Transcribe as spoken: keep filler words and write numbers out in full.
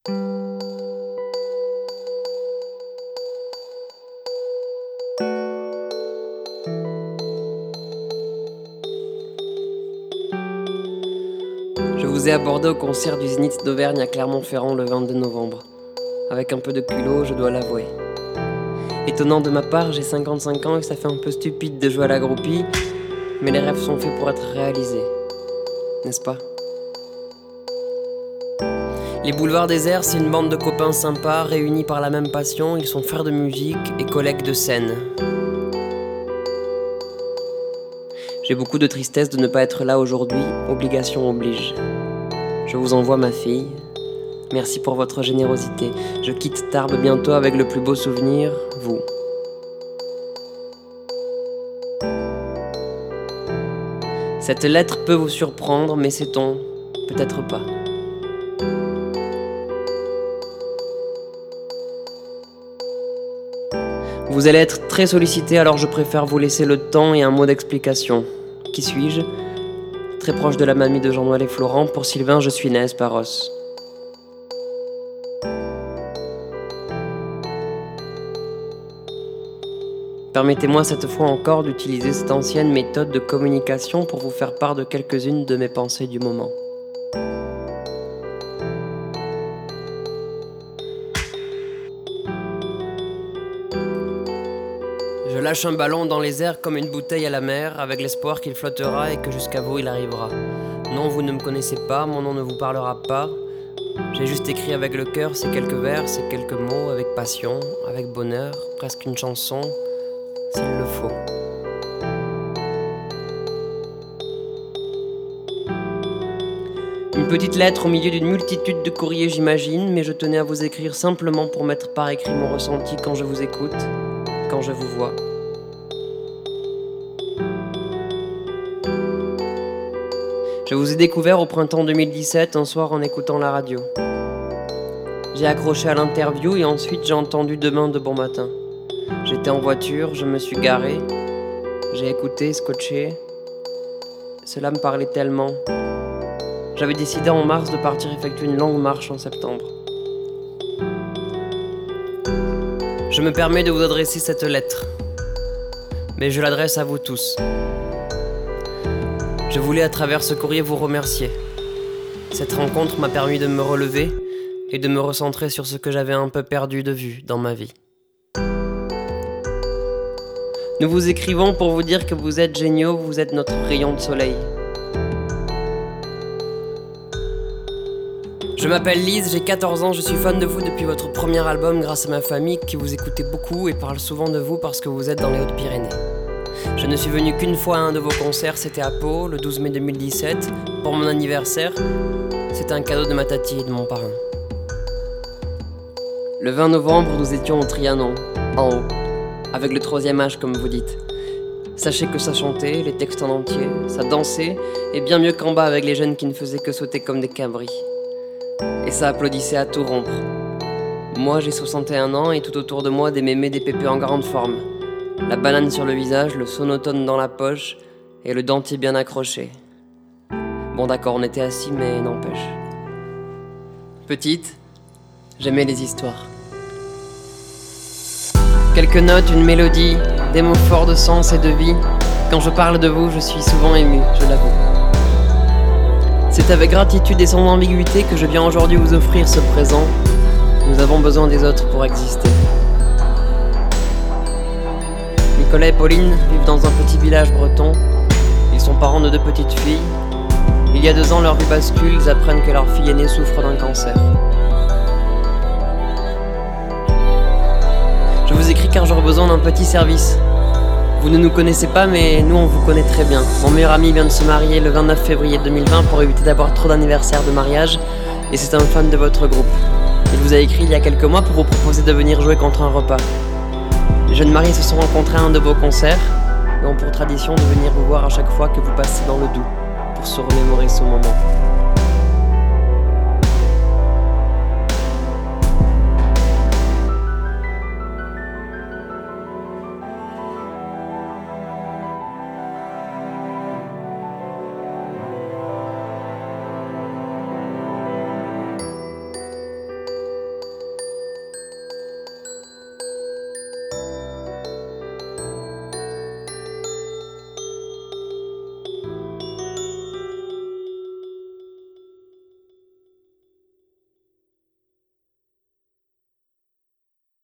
Je vous ai abordé au concert du Zénith d'Auvergne à Clermont-Ferrand le vingt-deux novembre. Avec un peu de culot, je dois l'avouer. Étonnant de ma part, j'ai cinquante-cinq ans et ça fait un peu stupide de jouer à la groupie, mais les rêves sont faits pour être réalisés, n'est-ce pas? Les boulevards déserts, c'est une bande de copains sympas réunis par la même passion. Ils sont frères de musique et collègues de scène. J'ai beaucoup de tristesse de ne pas être là aujourd'hui, obligation oblige. Je vous envoie ma fille. Merci pour votre générosité. Je quitte Tarbes bientôt avec le plus beau souvenir, vous. Cette lettre peut vous surprendre, mais sait-on, peut-être pas. Vous allez être très sollicité, alors je préfère vous laisser le temps et un mot d'explication. Qui suis-je? Très proche de la mamie de Jean-Noël et Florent. Pour Sylvain, je suis Naës Parros. Permettez-moi cette fois encore d'utiliser cette ancienne méthode de communication pour vous faire part de quelques-unes de mes pensées du moment. Je lâche un ballon dans les airs comme une bouteille à la mer, avec l'espoir qu'il flottera et que jusqu'à vous il arrivera. Non, vous ne me connaissez pas, mon nom ne vous parlera pas. J'ai juste écrit avec le cœur ces quelques vers, ces quelques mots, avec passion, avec bonheur, presque une chanson, s'il le faut. Une petite lettre au milieu d'une multitude de courriers, j'imagine, mais je tenais à vous écrire simplement pour mettre par écrit mon ressenti quand je vous écoute, quand je vous vois. Je vous ai découvert au printemps deux mille dix-sept, un soir en écoutant la radio. J'ai accroché à l'interview et ensuite j'ai entendu Demain de bon matin. J'étais en voiture, je me suis garé, j'ai écouté, scotché. Cela me parlait tellement. J'avais décidé en mars de partir effectuer une longue marche en septembre. Je me permets de vous adresser cette lettre, mais je l'adresse à vous tous. Je voulais à travers ce courrier vous remercier. Cette rencontre m'a permis de me relever et de me recentrer sur ce que j'avais un peu perdu de vue dans ma vie. Nous vous écrivons pour vous dire que vous êtes géniaux, vous êtes notre rayon de soleil. Je m'appelle Lise, j'ai quatorze ans, je suis fan de vous depuis votre premier album grâce à ma famille qui vous écoutez beaucoup et parle souvent de vous parce que vous êtes dans les Hautes-Pyrénées. Je ne suis venu qu'une fois à un de vos concerts, c'était à Pau, le douze mai deux mille dix-sept, pour mon anniversaire. C'était un cadeau de ma tati et de mon parrain. Le vingt novembre, nous étions au Trianon, en haut, avec le troisième âge comme vous dites. Sachez que ça chantait, les textes en entier, ça dansait, et bien mieux qu'en bas avec les jeunes qui ne faisaient que sauter comme des cabris. Et ça applaudissait à tout rompre. Moi j'ai soixante et un ans et tout autour de moi des mémés, des pépés en grande forme. La banane sur le visage, le sonotone dans la poche et le dentier bien accroché. Bon d'accord, on était assis mais n'empêche. Petite, j'aimais les histoires. Quelques notes, une mélodie, des mots forts de sens et de vie. Quand je parle de vous, je suis souvent ému, je l'avoue. C'est avec gratitude et sans ambiguïté que je viens aujourd'hui vous offrir ce présent. Nous avons besoin des autres pour exister. Nicolas et Pauline vivent dans un petit village breton. Ils sont parents de deux petites filles. Il y a deux ans, leur vie bascule, ils apprennent que leur fille aînée souffre d'un cancer. Je vous écris car j'aurais besoin d'un petit service. Vous ne nous connaissez pas, mais nous on vous connaît très bien. Mon meilleur ami vient de se marier le vingt-neuf février deux mille vingt pour éviter d'avoir trop d'anniversaires de mariage, et c'est un fan de votre groupe. Il vous a écrit il y a quelques mois pour vous proposer de venir jouer contre un repas. Les jeunes mariés se sont rencontrés à un de vos concerts et ont pour tradition de venir vous voir à chaque fois que vous passez dans le Doubs, pour se remémorer ce moment.